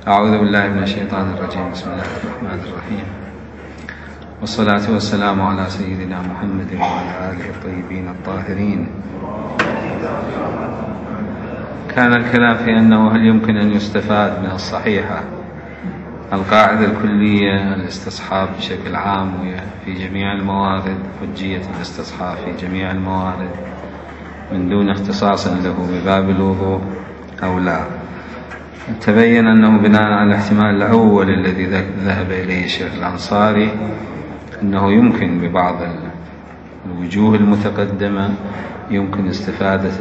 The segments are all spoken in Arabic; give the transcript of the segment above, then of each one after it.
أعوذ بالله من الشيطان الرجيم. بسم الله الرحمن الرحيم، والصلاة والسلام على سيدنا محمد وعلى آله الطيبين الطاهرين. كان الكلام في أنه هل يمكن أن يستفاد من الصحيحة القاعدة الكلية الاستصحاب بشكل عام في جميع الموارد، حجية الاستصحاب في جميع الموارد من دون اختصاص له بباب الوضوء أو لا. تبين أنه بناء على الاحتمال الأول الذي ذهب إليه الشيخ الأنصاري أنه يمكن ببعض الوجوه المتقدمة يمكن استفادة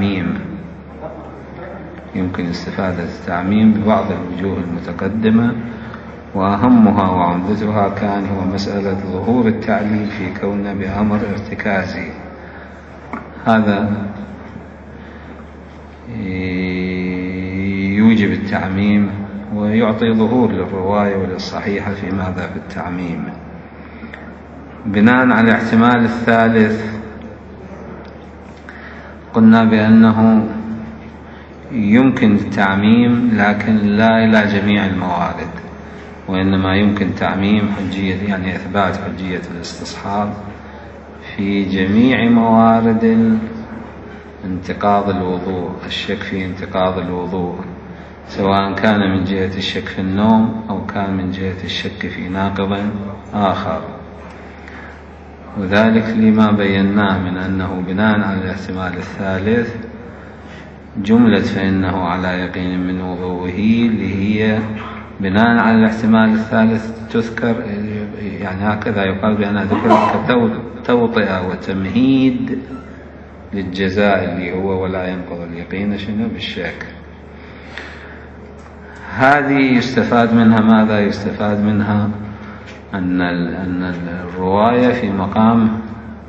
التعميم ببعض الوجوه المتقدمة، وأهمها وعمدتها كان هو مسألة ظهور التعليل في كونه بأمر ارتكازي. هذا يوجب التعميم ويعطي ظهور للرواية وللصحيحة في ماذا في التعميم. بناء على الاحتمال الثالث قلنا بأنه يمكن التعميم لكن لا إلى جميع الموارد، وإنما يمكن تعميم حجية يعني إثبات حجية الاستصحاب في جميع موارد انتقاض الوضوء، الشك في انتقاض الوضوء، سواء كان من جهة الشك في النوم أو كان من جهة الشك في ناقض آخر. وذلك لما بيناه من أنه بناء على الاحتمال الثالث جملة فإنه على يقين من وضوءه اللي هي بناء على الاحتمال الثالث تذكر، يعني هكذا يقال بأنها ذكرت كتوطئة وتمهيد للجزاء اللي هو ولا ينقض اليقين شنو بالشك. هذه يستفاد منها ماذا؟ يستفاد منها أن الرواية في مقام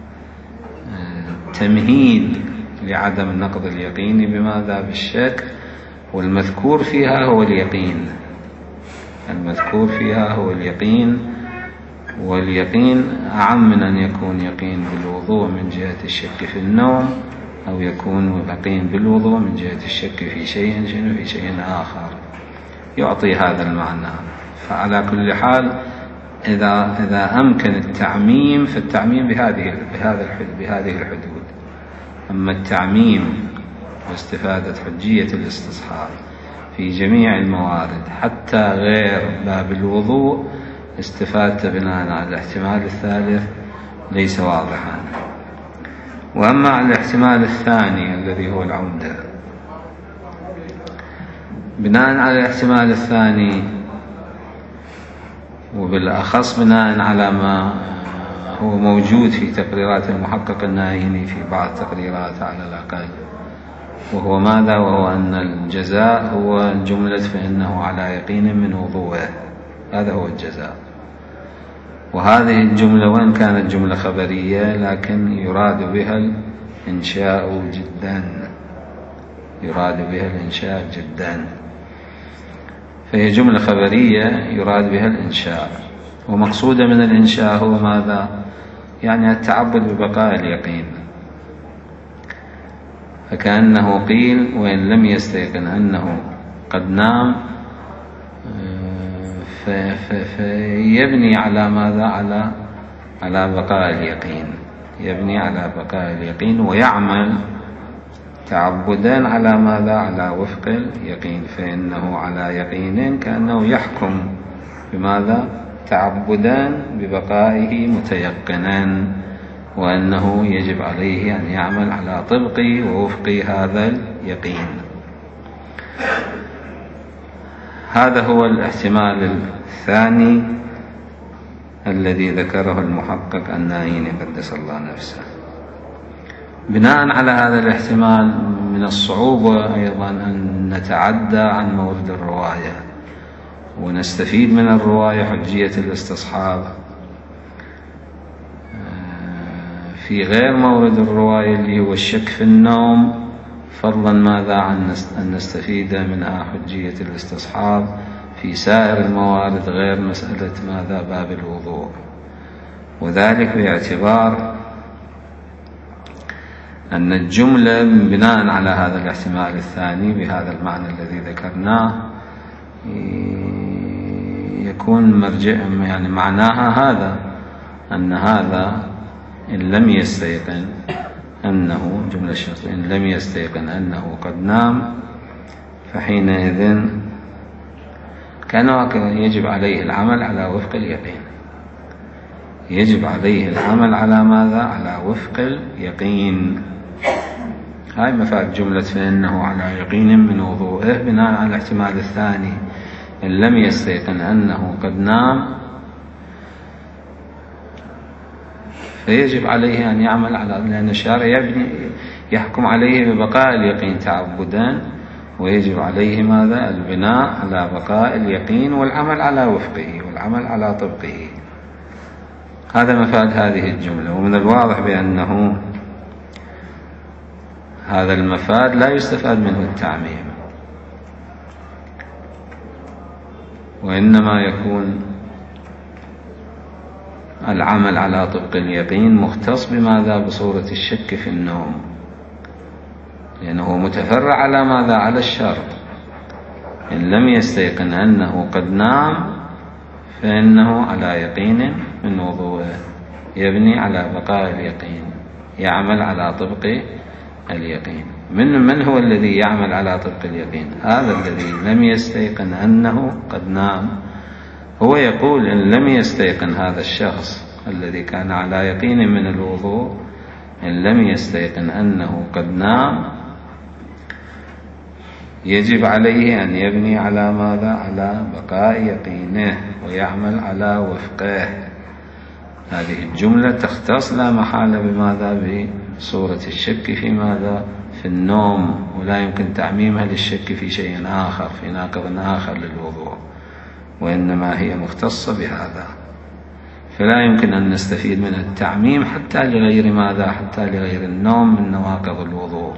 تمهيد لعدم نقض اليقين بماذا؟ بالشك، والمذكور فيها هو اليقين، واليقين أعم من أن يكون يقين بالوضوء من جهة الشك في النوم أو يكون يقين بالوضوء من جهة الشك في شيء آخر، يعطي هذا المعنى. فعلى كل حال إذا أمكن التعميم فالتعميم بهذه الحدود. أما التعميم واستفادة حجية الاستصحاب في جميع الموارد حتى غير باب الوضوء استفادة بناء على الاحتمال الثالث ليس واضحا. وأما على الاحتمال الثاني الذي هو العمدة، بناء على الاحتمال الثاني وبالأخص بناء على ما هو موجود في تقريرات المحقق الناهيني في بعض تقريرات على الأقل، وهو ماذا؟ وهو أن الجزاء هو جملة فإنه على يقين من وضوءه، هذا هو الجزاء. وهذه الجملة وإن كانت جملة خبرية لكن يراد بها الإنشاء جدا، فهي جملة خبرية يراد بها الإنشاء، ومقصودة من الإنشاء هو ماذا؟ يعني التعبد ببقاء اليقين. فكأنه قيل وإن لم يستيقن أنه قد نام فيبني على ماذا؟ على بقاء اليقين، يبني على بقاء اليقين ويعمل تعبدا على ماذا؟ على وفق اليقين، فإنه على يقين كأنه يحكم بماذا؟ تعبدا ببقائه متيقنا، وأنه يجب عليه أن يعمل على طبق ووفق هذا اليقين. هذا هو الاحتمال الثاني الذي ذكره المحقق الناهيني قدس الله نفسه. بناء على هذا الاحتمال من الصعوبة أيضا أن نتعدى عن مورد الرواية ونستفيد من الرواية حجية الاستصحاب في غير مورد الرواية اللي هو الشك في النوم، فضلا ماذا عن أن نستفيد منها حجية الاستصحاب في سائر الموارد غير مسألة ماذا؟ باب الوضوء. وذلك باعتبار أن الجملة بناء على هذا الاحتمال الثاني بهذا المعنى الذي ذكرناه يكون مرجع يعني معناها هذا، أن هذا إن لم يستيقن أنه جملة شرطية، إن لم يستيقن أنه قد نام فحينئذ كان يجب عليه العمل على وفق اليقين. يجب عليه العمل على ماذا؟ على وفق اليقين. هاي مفاد جملة فإنه على يقين من وضوئه بناء على الاحتمال الثاني. إن لم يستيقن أنه قد نام فيجب عليه أن يعمل على، لأن الشارع يحكم عليه ببقاء اليقين تعبدا، ويجب عليه ماذا؟ البناء على بقاء اليقين والعمل على وفقه والعمل على طبقه. هذا مفاد هذه الجملة. ومن الواضح بأنه هذا المفاد لا يستفاد منه التعميم، وإنما يكون العمل على طبق اليقين مختص بماذا؟ بصورة الشك في النوم، لأنه متفرع على ماذا؟ على الشرط. إن لم يستيقن أنه قد نام فإنه على يقين من وضوءه، يبني على بقاء اليقين، يعمل على طبق اليقين. من هو الذي يعمل على طبق اليقين؟ هذا الذي لم يستيقن أنه قد نام. هو يقول إن لم يستيقن هذا الشخص الذي كان على يقين من الوضوء، إن لم يستيقن أنه قد نام يجب عليه أن يبني على ماذا؟ على بقاء يقينه ويعمل على وفقه. هذه الجملة تختص لا محالة بماذا؟ بصورة الشك في ماذا؟ في النوم، ولا يمكن تعميمها للشك في شيء آخر، في ناقض آخر للوضوء، وإنما هي مختصة بهذا. فلا يمكن أن نستفيد من التعميم حتى لغير ماذا؟ حتى لغير النوم من نواقض الوضوء،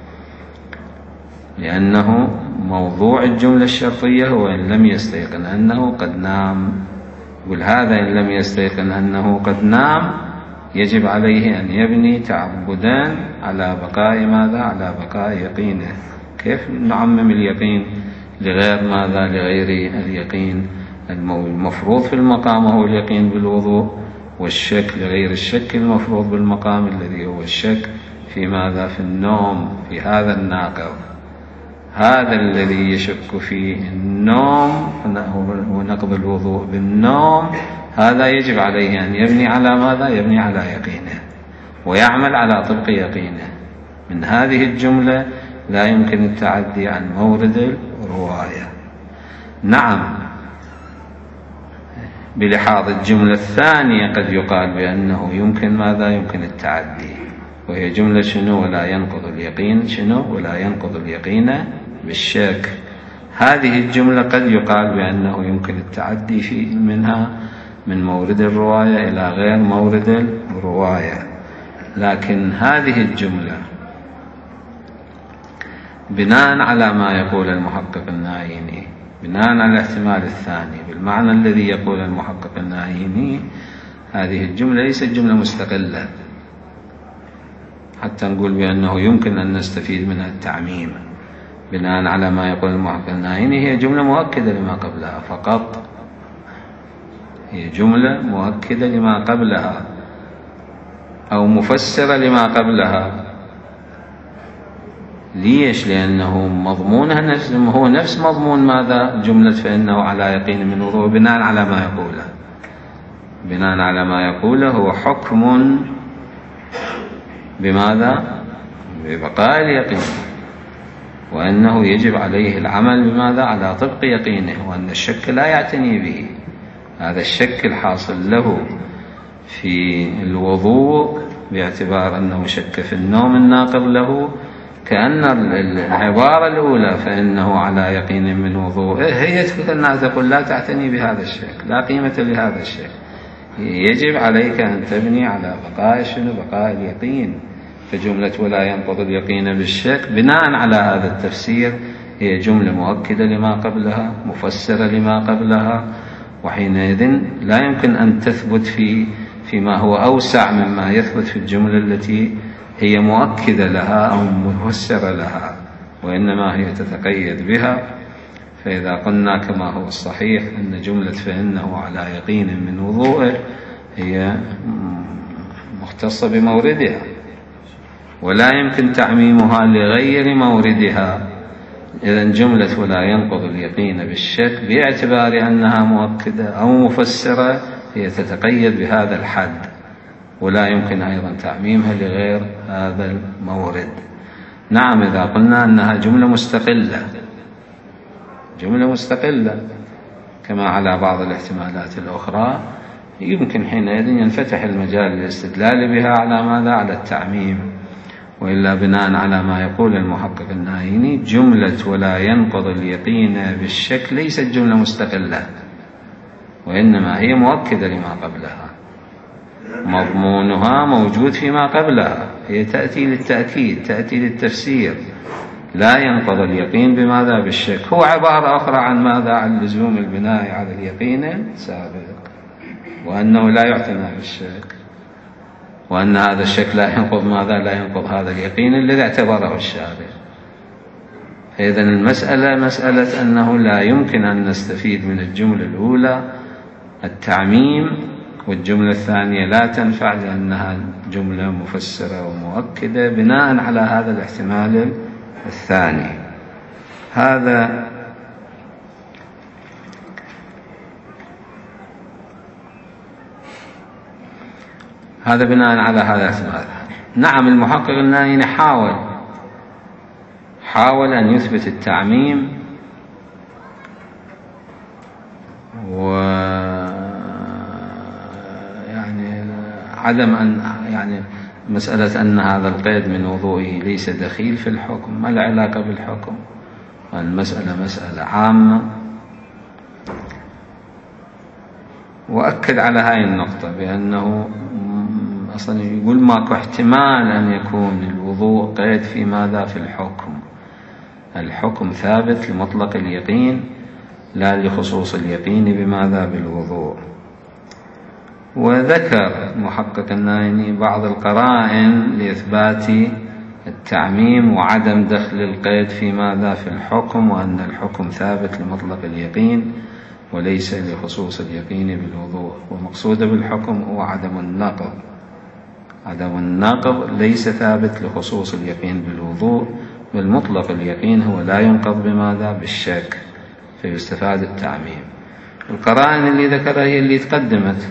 لأنه موضوع الجملة الشرطية هو إن لم يستيقن أنه قد نام. ولهذا إن لم يستيقن أنه قد نام يجب عليه أن يبني تعبدا على بقاء ماذا؟ على بقاء يقينه. كيف نعمم اليقين لغير ماذا؟ لغير اليقين المفروض في المقام هو اليقين بالوضوء، والشك لغير الشك المفروض بالمقام الذي هو الشك في ماذا؟ في النوم، في هذا الناقض. هذا الذي يشك فيه النوم ونقض الوضوء بالنوم، هذا يجب عليه أن يبني على ماذا؟ يبني على يقينه ويعمل على طبق يقينه. من هذه الجملة لا يمكن التعدي عن مورد الرواية. نعم، بلحاظ الجملة الثانية قد يقال بأنه يمكن ماذا؟ يمكن التعدي، وهي جملة شنو؟ ولا ينقض اليقين شنو؟ ولا ينقض اليقين بالشك. هذه الجملة قد يقال بأنه يمكن التعدي في منها من مورد الرواية إلى غير مورد الرواية، لكن هذه الجملة بناء على ما يقول المحقق النايني، بناء على الاحتمال الثاني بالمعنى الذي يقول المحقق النايني، هذه الجملة ليست جملة مستقلة حتى نقول بأنه يمكن أن نستفيد منها التعميم. بناء على ما يقول المحقق النايني هي جملة مؤكدة لما قبلها فقط، هي جملة مؤكدة لما قبلها أو مفسرة لما قبلها. ليش؟ لأنه مضمونها هو نفس مضمون ماذا؟ جملة فإنه على يقين من وضوء. بناء على ما يقوله، بناء على ما يقوله هو حكم بماذا؟ ببقاء اليقين، وأنه يجب عليه العمل بماذا؟ على طبق يقينه، وأن الشك لا يعتني به. هذا الشك الحاصل له في الوضوء باعتبار أنه شك في النوم الناقض له، كأن العبارة الأولى فإنه على يقين من وضوءه هي الناس تقول لا تعتني بهذا الشك، لا قيمة لهذا الشك، يجب عليك أن تبني على بقاء شنو؟ بقاء اليقين. فجملة ولا ينقض اليقين بالشك بناء على هذا التفسير هي جملة مؤكدة لما قبلها، مفسرة لما قبلها، وحينئذ لا يمكن أن تثبت فيما هو أوسع مما يثبت في الجملة التي هي مؤكدة لها أو مفسرة لها، وإنما هي تتقيد بها. فإذا قلنا كما هو الصحيح أن جملة فإنه على يقين من وضوءه هي مختصة بموردها، ولا يمكن تعميمها لغير موردها. إذن جملة ولا ينقض اليقين بالشك باعتبار أنها مؤكدة أو مفسرة هي تتقيد بهذا الحد، ولا يمكن أيضا تعميمها لغير هذا المورد. نعم، إذا قلنا أنها جملة مستقلة كما على بعض الاحتمالات الأخرى، يمكن حينئذ ينفتح المجال للاستدلال بها على ماذا؟ على التعميم. وإلا بناء على ما يقول المحقق النايني جملة ولا ينقض اليقين بالشك ليست جملة مستقلة، وإنما هي مؤكدة لما قبلها، مضمونها موجود فيما قبلها، هي تأتي للتأكيد، تأتي للتفسير. لا ينقض اليقين بماذا؟ بالشك. هو عبارة أخرى عن ماذا؟ عن لزوم البناء على اليقين السابق، وأنه لا يعتنى بالشك، وأن هذا الشك لا ينقض ماذا؟ لا ينقض هذا اليقين الذي اعتبره الشارع. إذن المسألة مسألة أنه لا يمكن أن نستفيد من الجملة الأولى التعميم، والجملة الثانية لا تنفع لأنها جملة مفسرة ومؤكدة بناء على هذا الاحتمال الثاني. هذا بناء على هذا الاحتمال. نعم، المحقق النايني حاول أن يثبت التعميم عدم أن مسألة أن هذا القيد من وضوئه ليس دخيل في الحكم، ما العلاقة بالحكم؟ المسألة مسألة عامة، وأكد على هاي النقطة بأنه أصلا يقول ماكو احتمال أن يكون الوضوء قيد في ماذا؟ في الحكم. الحكم ثابت لمطلق اليقين لا لخصوص اليقين بماذا؟ بالوضوء. وذكر محقق النايني بعض القرائن لإثبات التعميم وعدم دخل القيد في ماذا؟ في الحكم، وأن الحكم ثابت لمطلق اليقين وليس لخصوص اليقين بالوضوء. ومقصود بالحكم هو عدم النقض. عدم النقض ليس ثابت لخصوص اليقين بالوضوء، بل مطلق اليقين هو لا ينقض بماذا؟ بالشك، فيستفاد التعميم. القرائن اللي ذكرها هي اللي تقدمت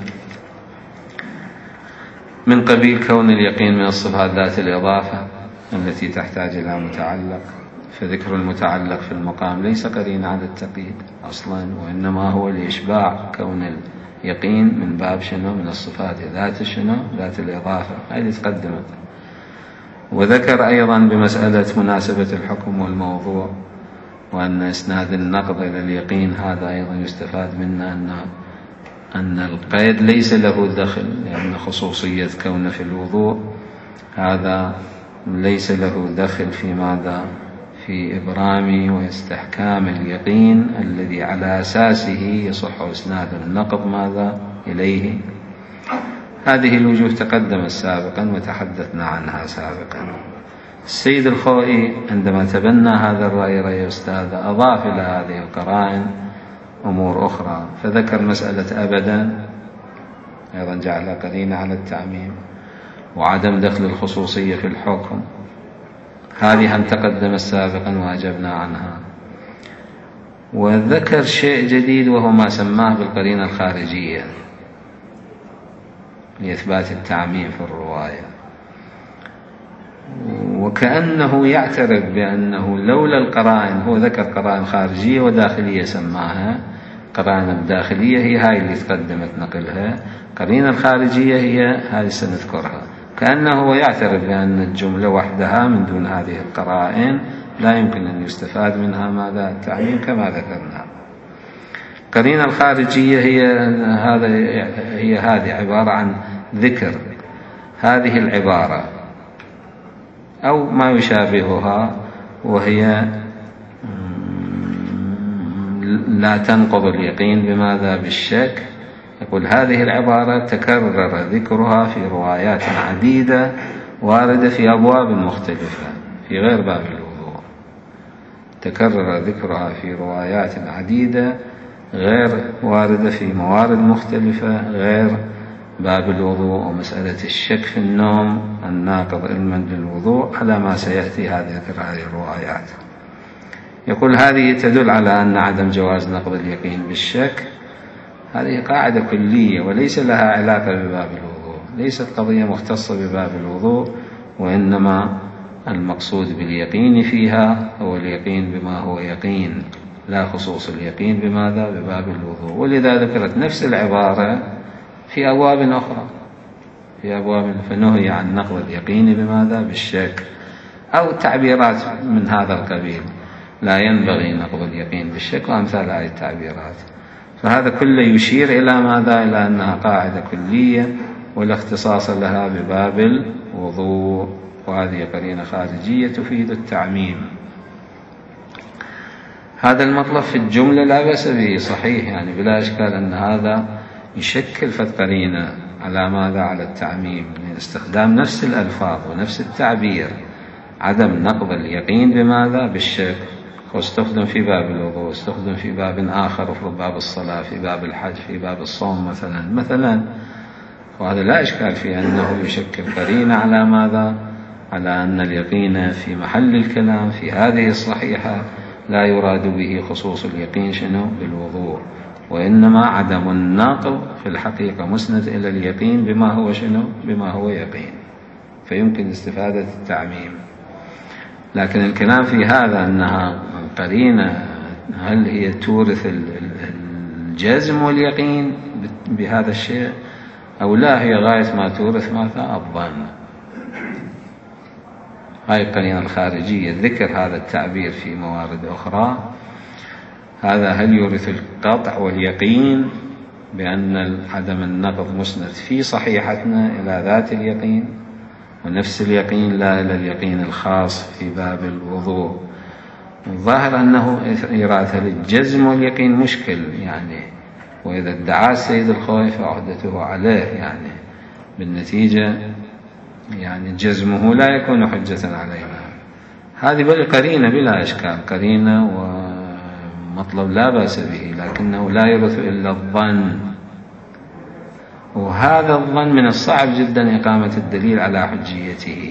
من قبيل كون اليقين من الصفات ذات الإضافة التي تحتاج إلى متعلق، فذكر المتعلق في المقام ليس قرينا على التقييد أصلا، وإنما هو لإشباع كون اليقين من باب شنو؟ من الصفات ذات شنو؟ ذات الإضافة. هذه تقدمت. وذكر أيضا بمسألة مناسبة الحكم والموضوع، وأن إسناد النقض إلى اليقين هذا أيضا يستفاد منه أن القيد ليس له دخل، لأن خصوصية كونه في الوضوء هذا ليس له دخل في ماذا؟ في إبرام واستحكام اليقين الذي على أساسه يصح إسناد النقض ماذا؟ إليه. هذه الوجوه تقدمت سابقا وتحدثنا عنها سابقا. السيد الخوئي عندما تبنى هذا الرأي رأي أستاذ أضاف إلى هذه القرائن أمور أخرى، فذكر مسألة أبدا أيضا جعلها قرينة على التعميم، وعدم دخل الخصوصية في الحكم، هذه هم تقدمت سابقا وأجبنا عنها. وذكر شيء جديد وهو ما سماه بالقرينة الخارجية لإثبات التعميم في الرواية، وكأنه يعترف بأنه لولا القرائن، هو ذكر قرائن خارجية وداخلية سماها. قرائن الداخلية هي هاي اللي تقدمت نقلها، قرينة الخارجية هي هذه سنذكرها. كأنه يعترف بأن الجملة وحدها من دون هذه القرائن لا يمكن أن يستفاد منها ماذا؟ التعميم كما ذكرنا. القرينة الخارجية هي هذه عبارة عن ذكر هذه العبارة أو ما يشابهها، وهي لا تنقض اليقين بماذا؟ بالشك. يقول هذه العبارة تكرر ذكرها في روايات عديدة واردة في أبواب مختلفة في غير باب الوضوء. تكرر ذكرها في روايات عديدة غير واردة في موارد مختلفة غير باب الوضوء ومسألة الشك في النوم الناقض علما للوضوء على ما سيأتي ذكر هذه الروايات. يقول هذه تدل على أن عدم جواز نقض اليقين بالشك. هذه قاعدة كلية وليس لها علاقة بباب الوضوء، ليست قضية مختصة بباب الوضوء، وإنما المقصود باليقين فيها هو اليقين بما هو يقين، لا خصوص اليقين بماذا؟ بباب الوضوء. ولذا ذكرت نفس العبارة في أبواب أخرى، في أبواب فنهي عن نقض اليقين بماذا؟ بالشك، أو تعبيرات من هذا القبيل، لا ينبغي نقض اليقين بالشك وأمثال هذه التعبيرات. فهذا كله يشير إلى ماذا؟ إلى أنها قاعدة كلية ولا اختصاص لها بباب الوضوء، وهذه قرينة خارجية تفيد التعميم. هذا المطلب في الجملة لا بأس به، صحيح، يعني بلا إشكال أن هذا يشكل قرينة على ماذا؟ على التعميم، من استخدام نفس الألفاظ ونفس التعبير، عدم نقض اليقين بماذا؟ بالشك، واستخدم في باب الوضوء، واستخدم في باب آخر، في باب الصلاة، في باب الحج، في باب الصوم مثلا، وهذا لا إشكال في أنه يشكل قرينة على ماذا؟ على أن اليقين في محل الكلام في هذه الصحيحة لا يراد به خصوص اليقين شنو؟ بالوضوء، وإنما عدم النقض في الحقيقة مسند إلى اليقين بما هو شنو؟ بما هو يقين، فيمكن استفادة التعميم. لكن الكلام في هذا أنها قرينة هل هي تورث الجزم واليقين بهذا الشيء أو لا، هي غاية ما تورث ماذا؟ الظن. هاي القرينة الخارجية، ذكر هذا التعبير في موارد أخرى، هذا هل يورث القطع واليقين بأن عدم النقض مسند في صحيحتنا إلى ذات اليقين، ونفس اليقين لا إلى اليقين الخاص في باب الوضوء. الظاهر أنه إيراث للجزم واليقين مشكل، يعني وإذا ادعى السيد الخوئي فعهدته عليه، يعني بالنتيجة يعني جزمه لا يكون حجة علينا. هذه قرينة بلا إشكال، قرينة ومطلب لا بأس به، لكنه لا يرث إلا الظن، وهذا الظن من الصعب جدا إقامة الدليل على حجيته،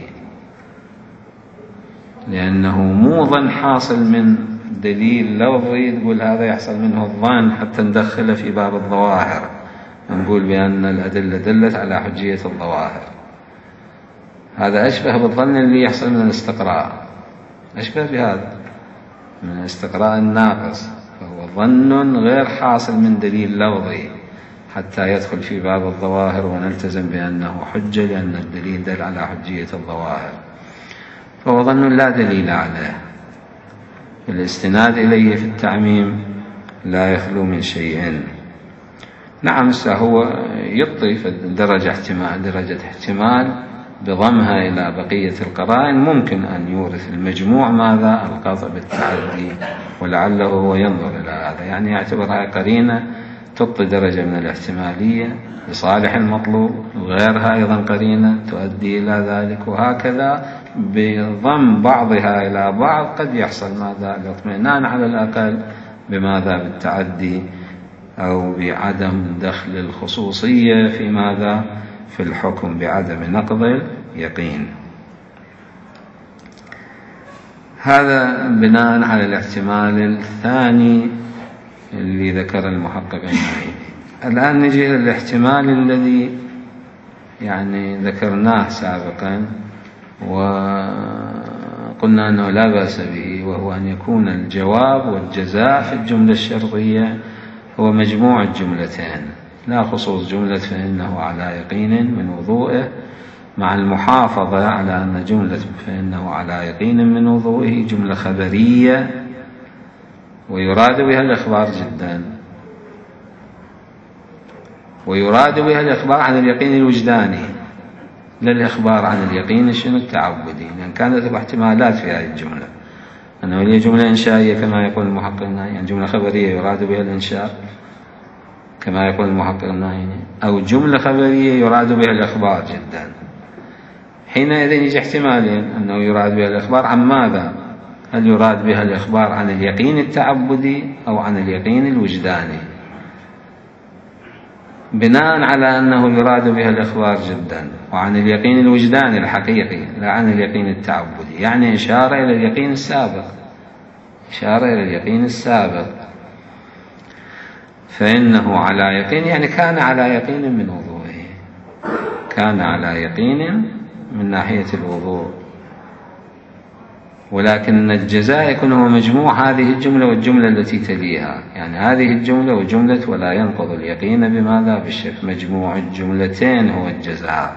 لأنه مو ظن حاصل من دليل لفظي تقول هذا يحصل منه الظن حتى ندخله في باب الظواهر، نقول بأن الأدلة دلت على حجية الظواهر. هذا أشبه بالظن اللي يحصل من الاستقراء، أشبه بهذا من الاستقراء الناقص، فهو ظن غير حاصل من دليل لفظي حتى يدخل في باب الظواهر ونلتزم بأنه حجة، لأن الدليل دل على حجية الظواهر. فهو ظن لا دليل عليه، الاستناد إليه في التعميم لا يخلو من شيء. نعم، هو يطي في درجة احتمال بضمها إلى بقية القرائن ممكن أن يورث المجموع ماذا؟ القطع بالتعدي، ولعله هو ينظر إلى هذا، يعني يعتبرها قرينة تعطي درجة من الاحتمالية لصالح المطلوب، وغيرها أيضا قرينة تؤدي إلى ذلك، وهكذا بضم بعضها إلى بعض قد يحصل ماذا؟ الاطمئنان على الأقل بماذا؟ بالتعدي أو بعدم دخل الخصوصية في ماذا؟ في الحكم بعدم نقض اليقين. هذا بناء على الاحتمال الثاني اللي ذكر المحقق النعيمي. الآن نجي إلى الاحتمال الذي يعني ذكرناه سابقا وقلنا أنه لا بأس به، وهو أن يكون الجواب والجزاء في الجملة الشرطية هو مجموع الجملتين، لا خصوص جملة فإنه على يقين من وضوئه، مع المحافظة على أن جملة فإنه على يقين من وضوئه جملة خبرية ويراد بها الإخبار جدا، ويراد بها الإخبار عن اليقين الوجداني لا الإخبار عن اليقين التعبدي، لأن كانت احتمالات في هذه الجملة، أنه هي جملة إنشائية كما يقول المحقق النعيمي، يعني جملة خبرية يراد بها الإنشاء كما يقول المحقق النعيمي، أو جملة خبرية يراد بها الإخبار جدا. حينئذ يجي احتمالين، أنه يراد بها الإخبار عن ماذا؟ هل يراد بها الإخبار عن اليقين التعبدي أو عن اليقين الوجداني؟ بناء على أنه يراد بها الإخبار جدا وعن اليقين الوجداني الحقيقي لا عن اليقين التعبدي، يعني إشارة إلى اليقين السابق، إشارة إلى اليقين السابق. فإنه على يقين يعني كان على يقين من وضوءه، كان على يقين من ناحية الوضوء، ولكن الجزاء يكون هو مجموع هذه الجملة والجملة التي تليها، يعني هذه الجملة وجملة ولا ينقض اليقين بماذا؟ بالشك. مجموع الجملتين هو الجزاء،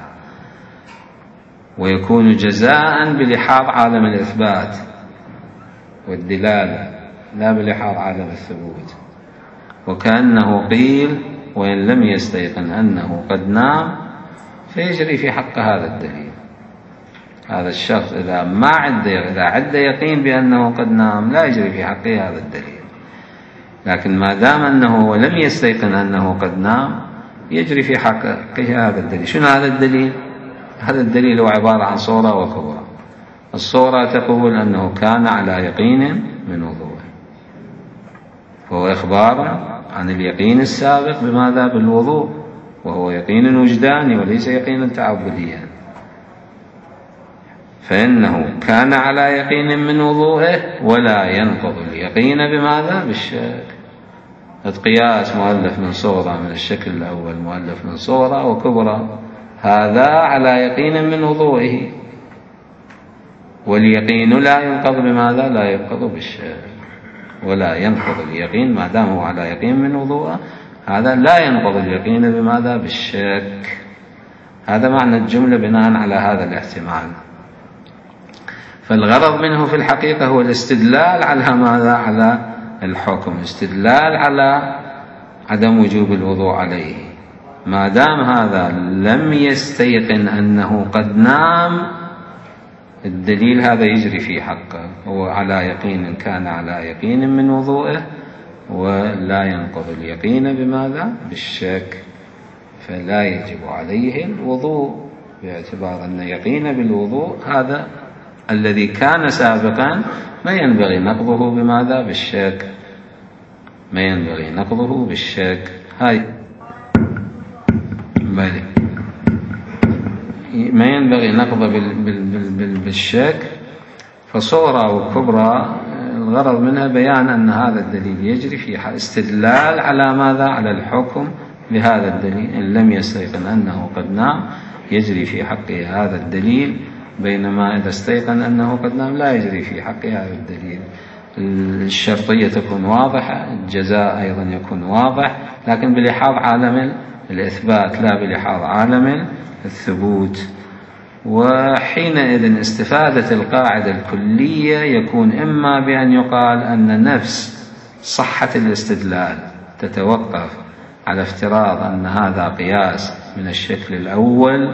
ويكون جزاء بلحاظ عالم الإثبات والدلالة لا بلحاظ عالم الثبوت. وكأنه قيل وإن لم يستيقن أنه قد نام فيجري في حق هذا الدليل. هذا الشخص إذا عد يقين بأنه قد نام لا يجري في حقه هذا الدليل، لكن ما دام أنه لم يستيقن أنه قد نام يجري في حقه هذا الدليل. شنو هذا الدليل؟ هذا الدليل هو عبارة عن صورة وكبرى. الصورة تقول أنه كان على يقين من وضوءه، فهو إخبار عن اليقين السابق بماذا؟ بالوضوء، وهو يقين وجداني وليس يقينا تعبديا. فإنه كان على يقين من وضوءه ولا ينقض اليقين بماذا؟ بالشك. القياس مؤلف من صغرى، من الشكل الأول مؤلف من صغرى وكبرى، هذا على يقين من وضوئه، واليقين لا ينقض بماذا؟ لا ينقض بالشك. ولا ينقض اليقين ما دام هو على يقين من وضوءه، هذا لا ينقض اليقين بماذا؟ بالشك. هذا معنى الجملة بناء على هذا الاحتمال. فالغرض منه في الحقيقة هو الاستدلال على ماذا؟ على الحكم، استدلال على عدم وجوب الوضوء عليه. ما دام هذا لم يستيقن أنه قد نام، الدليل هذا يجري في حقه، هو على يقين، كان على يقين من وضوءه ولا ينقض اليقين بماذا؟ بالشك، فلا يجب عليه الوضوء، باعتبار أن يقين بالوضوء هذا الذي كان سابقا ما ينبغي نقضه بماذا؟ بالشك، ما ينبغي نقضه بالشك. هاي بلي ما ينبغي نقضه بالشك. فصورة وكبرى الغرض منها بيان أن هذا الدليل يجري في استدلال على ماذا؟ على الحكم بهذا الدليل. إن لم يستيقن أنه قد نام يجري في حقه هذا الدليل، بينما إذا استيقن أنه قد نام لا يجري في حقه هذا الدليل. الشرطية تكون واضحة، الجزاء أيضا يكون واضح، لكن بلحاظ عالم الإثبات لا بلحاظ عالم الثبوت. وحينئذ استفادة القاعدة الكلية يكون إما بأن يقال أن نفس صحة الاستدلال تتوقف على افتراض أن هذا قياس من الشكل الأول،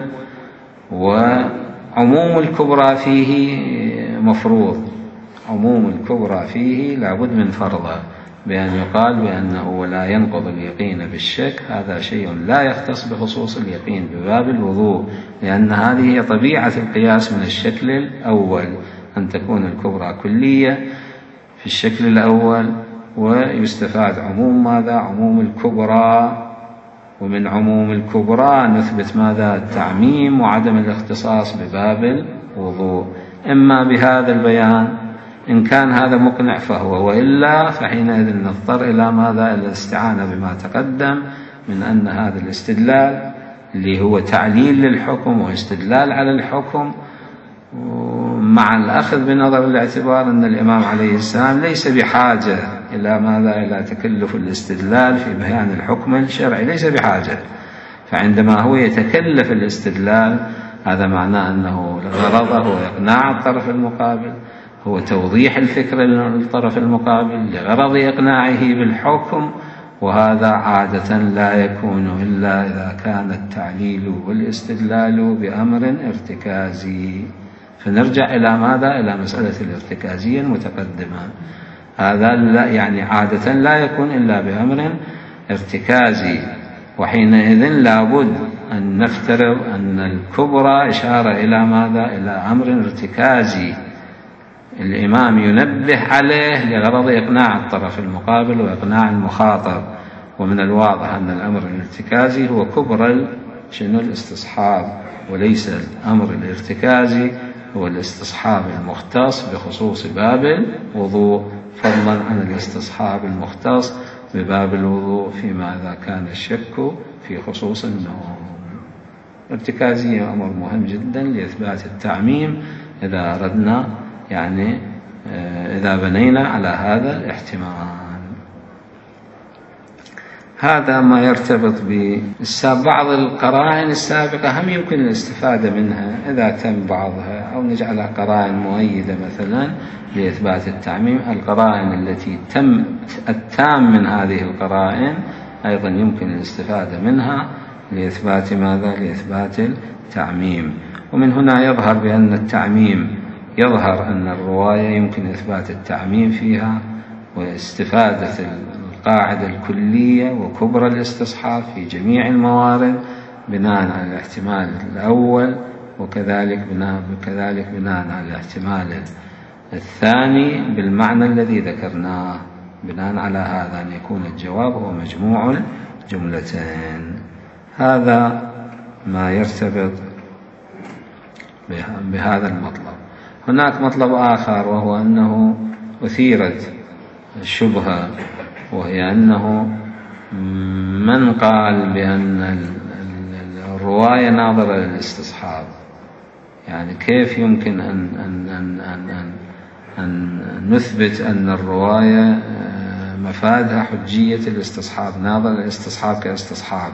وعموم الكبرى فيه مفروض، عموم الكبرى فيه لابد من فرضه، بأن يقال بأنه لا ينقض اليقين بالشك. هذا شيء لا يختص بخصوص اليقين بباب الوضوء، لأن هذه هي طبيعة القياس من الشكل الأول، أن تكون الكبرى كلية في الشكل الأول، ويستفاد عموم ماذا؟ عموم الكبرى. ومن عموم الكبرى نثبت ماذا؟ التعميم وعدم الاختصاص بباب الوضوء، إما بهذا البيان إن كان هذا مقنع فهو، وإلا فحينئذ نضطر إلى ماذا؟ إلى الاستعانة بما تقدم من أن هذا الاستدلال اللي هو تعليل للحكم واستدلال على الحكم، مع الأخذ بنظر الاعتبار أن الإمام عليه السلام ليس بحاجة إلى ماذا؟ إلى تكلف الاستدلال في بيان الحكم الشرعي، ليس بحاجة. فعندما هو يتكلف الاستدلال هذا معناه أنه غرضه هو إقناع الطرف المقابل، هو توضيح الفكرة للطرف المقابل لغرض إقناعه بالحكم، وهذا عادة لا يكون إلا إذا كان التعليل والاستدلال بأمر ارتكازي. فنرجع إلى ماذا؟ إلى مسألة الارتكازية المتقدمة. هذا يعني عادة لا يكون إلا بأمر ارتكازي، وحينئذ لابد أن نفترض أن الكبرى إشارة إلى ماذا؟ إلى أمر ارتكازي. الإمام ينبه عليه لغرض إقناع الطرف المقابل وإقناع المخاطب. ومن الواضح أن الأمر الارتكازي هو كبرى الاستصحاب، وليس الأمر الارتكازي هو الاستصحاب المختص بخصوص باب الوضوء، فضلا عن الاستصحاب المختص بباب الوضوء فيما إذا كان الشك في خصوص النوم. الارتكازية أمر مهم جدا لإثبات التعميم إذا أردنا إذا بنينا على هذا الاحتمال. هذا ما يرتبط بعض القرائن السابقة هم يمكن الاستفادة منها إذا تم بعضها، أو نجعلها قرائن مؤيدة مثلا لإثبات التعميم. القرائن التي تم التام من هذه القرائن أيضا يمكن الاستفادة منها لإثبات ماذا؟ لإثبات التعميم. ومن هنا يظهر بأن التعميم يظهر أن الرواية يمكن إثبات التعميم فيها واستفادة القاعدة الكلية وكبرى الاستصحاب في جميع الموارد بناء على الاحتمال الأول، وكذلك بناء على الاحتمال الثاني بالمعنى الذي ذكرناه. بناء على هذا أن يكون الجواب هو مجموع الجملتين. هذا ما يرتبط بهذا المطلب. هناك مطلب آخر، وهو أنه أثيرت الشبهة، وهي أنه من قال بأن الرواية ناظرة للاستصحاب، كيف يمكن أن نثبت أن الرواية مفادها حجية الاستصحاب، ناظرة للاستصحاب كاستصحاب؟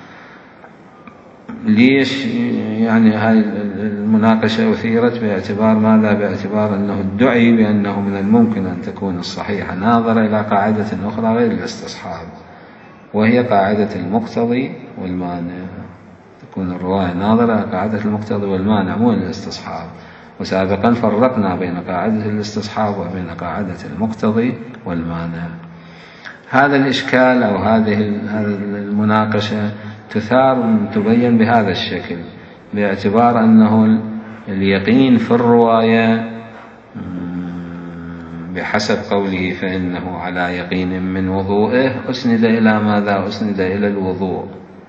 ليش هذه المناقشة أثيرت؟ باعتبار ماذا؟ باعتبار أنه ادعي بأنه من الممكن أن تكون الصحيحة ناظرة إلى قاعدة أخرى غير الاستصحاب، وهي قاعدة المقتضي والمانع. تكون الرواية ناظرة إلى قاعدة المقتضي والمانع مو الاستصحاب. وسابقا فرقنا بين قاعدة الاستصحاب وبين قاعدة المقتضي والمانع. هذا الإشكال أو هذه المناقشة تبين بهذا الشكل، باعتبار أنه اليقين في الرواية بحسب قوله فإنه على يقين من وضوئه أسند إلى ماذا؟ أسند إلى الوضوء.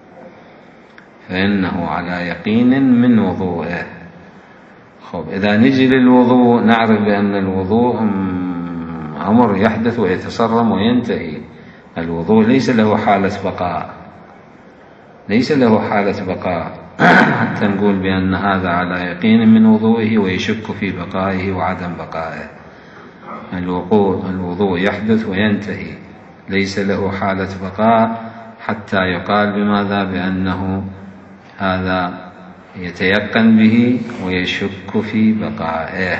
فإنه على يقين من وضوئه. إذا نجي للوضوء نعرف بأن الوضوء أمر يحدث ويتصرم وينتهي. الوضوء ليس له حالة بقاء حتى نقول بأن هذا على يقين من وضوئه ويشك في بقائه وعدم بقائه. الوضوء يحدث وينتهي، ليس له حالة بقاء حتى يقال بماذا؟ بأنه هذا يتيقن به ويشك في بقائه.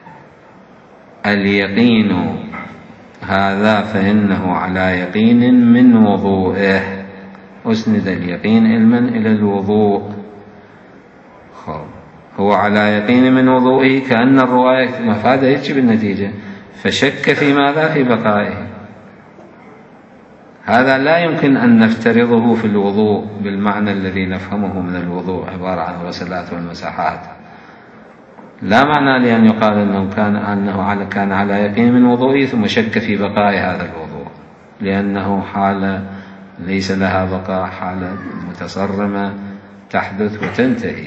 اليقين هذا فإنه على يقين من وضوئه، أسند اليقين علما إلى الوضوء. هو على يقين من وضوئه، كأن الرواية مفادها يجب النتيجة، فشك في ماذا؟ في بقائه. هذا لا يمكن أن نفترضه في الوضوء بالمعنى الذي نفهمه من الوضوء عبارة عن الغسلات والمساحات. لا معنى لأن يقال أنه كان على يقين من وضوئه ثم شك في بقاء هذا الوضوء، لأنه حالة ليس لها بقاء، حالة متصرمة تحدث وتنتهي.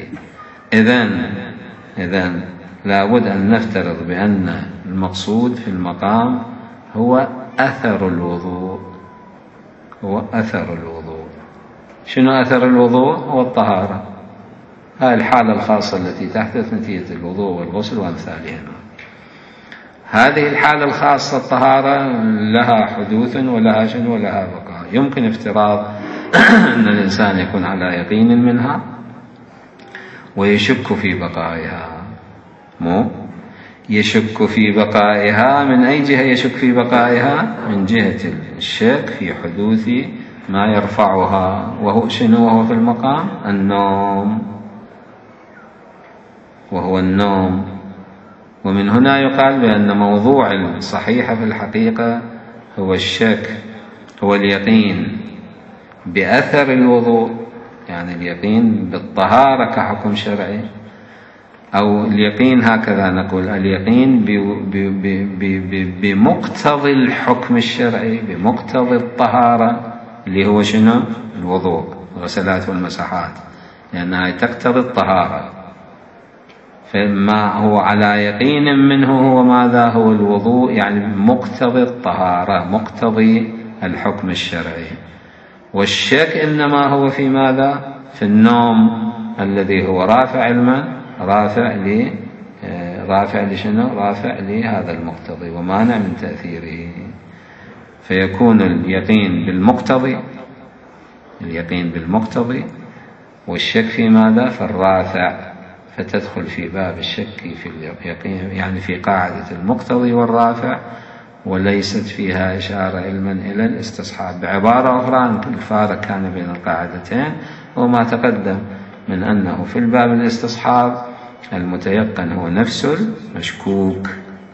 إذن لابد أن نفترض بأن المقصود في المقام هو أثر الوضوء. شنو أثر الوضوء؟ هو الطهارة. هذه الحالة الخاصة التي تحدث نتيجة الوضوء والغسل وأمثالهما. هذه الحالة الخاصة الطهارة لها حدوث ولها بقاء. يمكن افتراض أن الإنسان يكون على يقين منها ويشك في بقائها. يشك في بقائها من أي جهة؟ يشك في بقائها من جهة الشك في حدوث ما يرفعها، وهو شنو؟ وهو في المقام النوم. ومن هنا يقال بأن موضوع الصحيحة في الحقيقة هو الشك، هو اليقين بأثر الوضوء، اليقين بالطهارة كحكم شرعي، أو اليقين هكذا نقول، اليقين بمقتضي الحكم الشرعي، بمقتضي الطهارة اللي هو شنو؟ الوضوء، الغسلات والمسحات، لأنها تقتضي الطهارة. فما هو على يقين منه هو ماذا؟ هو الوضوء، يعني مقتضي الطهارة، مقتضي الحكم الشرعي. والشك إنما هو في ماذا؟ في النوم الذي هو رافع لشنو؟ رافع لهذا المقتضي ومانع من تأثيره. فيكون اليقين بالمقتضي والشك في ماذا؟ في الرافع، فتدخل في باب الشك في اليقين، يعني في قاعدة المقتضي والرافع، وليست فيها إشارة علما إلى الاستصحاب. بعبارة أخرى الفارق كان بين القاعدتين وما تقدم من أنه في الباب الاستصحاب المتيقن هو نفس المشكوك،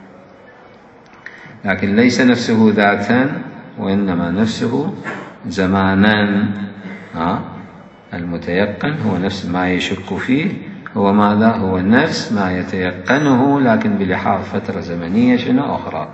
لكن ليس نفسه ذاتا وإنما نفسه زمانا. المتيقن هو نفس ما يشك فيه، هو ماذا؟ هو نفس ما يتيقنه، لكن بلحاظ فترة زمنية شنو أخرى.